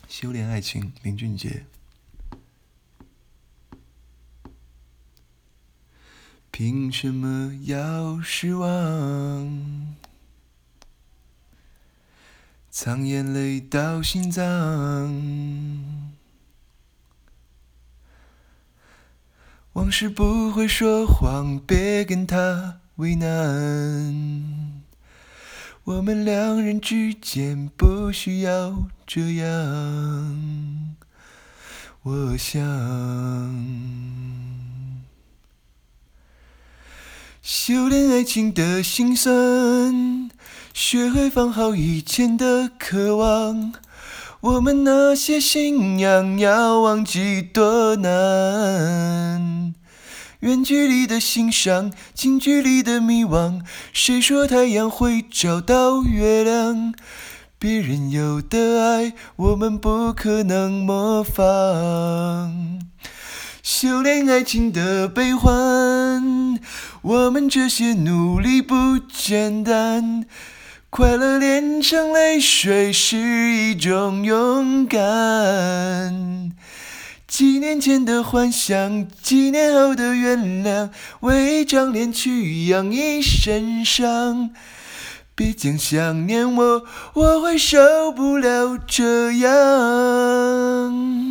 修炼爱情，林俊杰。凭什么要失望？藏眼泪到心脏，往事不会说谎，别跟他为难。我们两人之间不需要这样，我想。修炼爱情的辛酸，学会放好以前的渴望。我们那些信仰要忘记多难，远距离的欣赏，近距离的迷惘。谁说太阳会找到月亮？别人有的爱，我们不可能模仿。修炼爱情的悲欢，我们这些努力不简单。快乐炼成泪水是一种勇敢。几年前的幻想，几年后的原谅，为一张脸去养一身伤。别讲想念我，我会受不了这样。